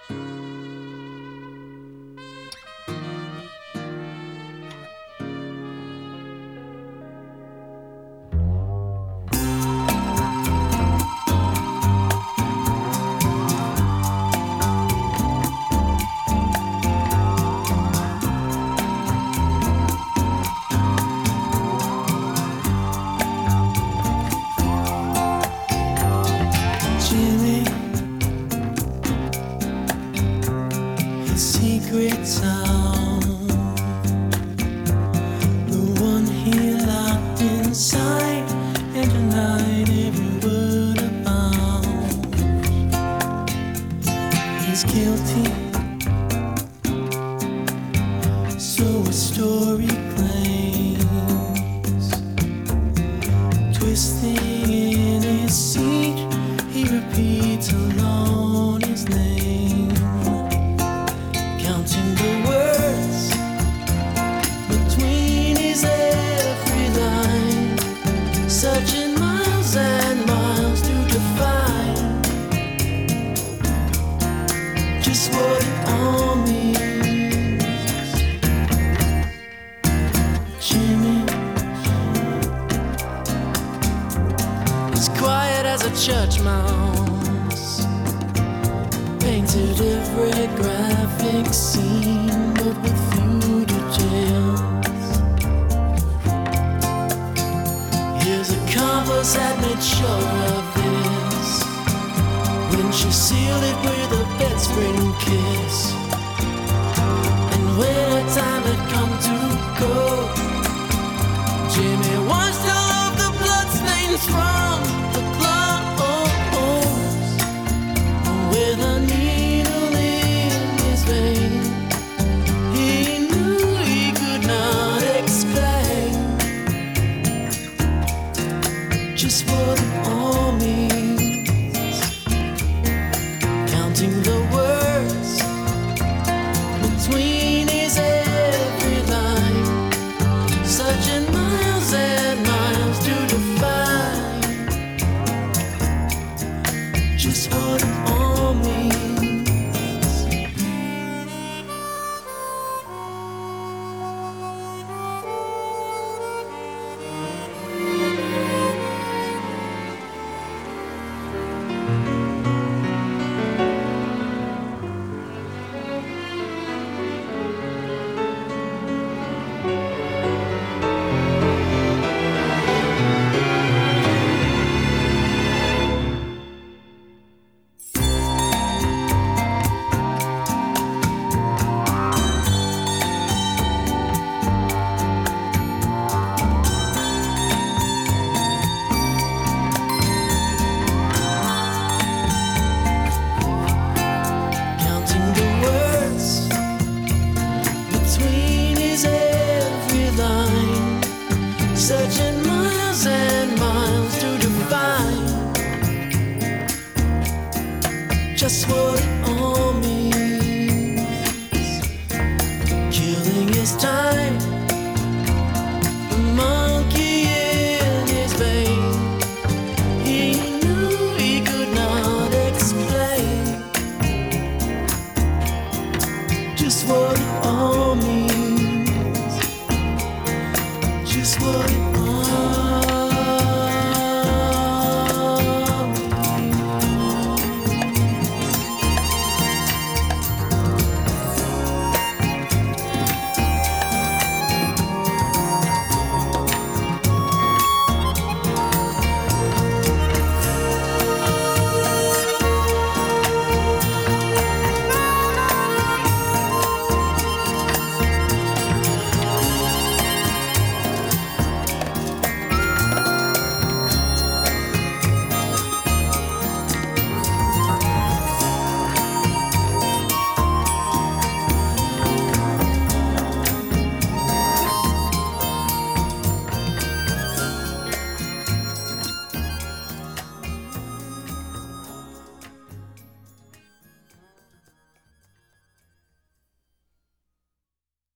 Jimmy, his secret town, the one he locked inside, and denied every word about. He's guilty, so his story claims. Twisting in his seat, he repeats alone his name, counting the words between his every line, searching miles and miles to define just what it all means. Jimmy is quiet as a church mouse, painted every graphic scene, but with few details. Here's a compass that made sure of this when she sealed it with a bedspring kiss. And when her time had come to go, Jimmy washed all of the bloodstains from the clothes. With a needle in his vein, he knew he could not explain just what it all means. Counting the words between his every line, searching miles and miles to define just what it all means. Counting the words between his every line, searching miles and miles to define just what it all